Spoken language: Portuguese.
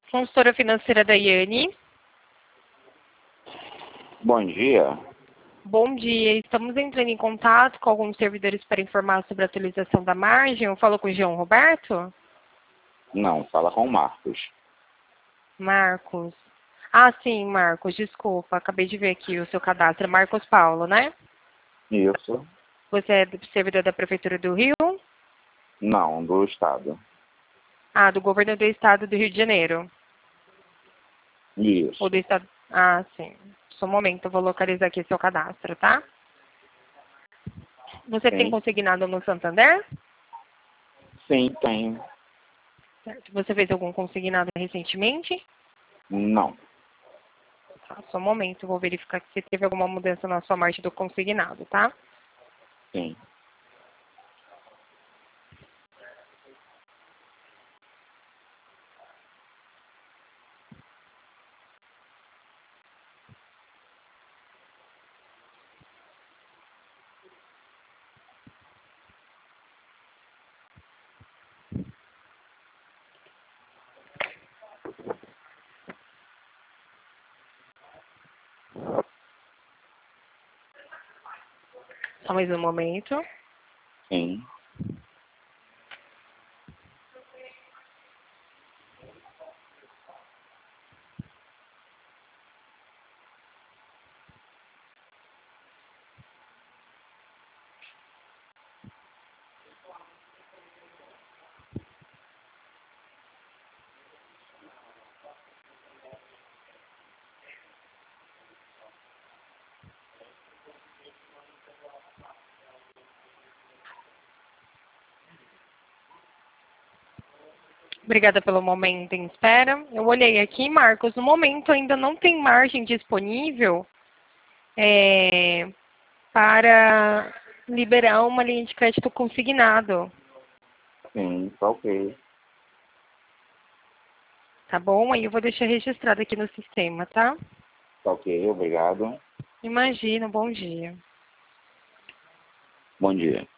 Consultora financeira Daiane. Bom dia. Bom dia. Estamos entrando em contato com alguns servidores para informar sobre a atualização da margem. Eu falo com o João Roberto? Não, fala com o Marcos. Marcos. Ah, sim, Marcos. Desculpa. Acabei de ver aqui o seu cadastro. É Marcos Paulo, né? Isso. Você é servidor da Prefeitura do Rio? Não, do Estado. Ah, do Governo do Estado do Rio de Janeiro. Isso. Ou do Estado... Ah, sim. Só um momento, eu vou localizar aqui seu cadastro, tá? Você tem Sim. consignado no Santander? Sim, tem. Certo. Você fez algum consignado recentemente? Não. Tá, só um momento, eu vou verificar se teve alguma mudança na sua margem do consignado, tá? Sim. Só mais um momento. Sim. Obrigada pelo momento em espera. Eu olhei aqui, Marcos, no momento ainda não tem margem disponível para liberar uma linha de crédito consignado. Sim, tá ok. Tá bom? Aí eu vou deixar registrado aqui no sistema, tá? Tá ok, obrigado. Imagina, bom dia. Bom dia.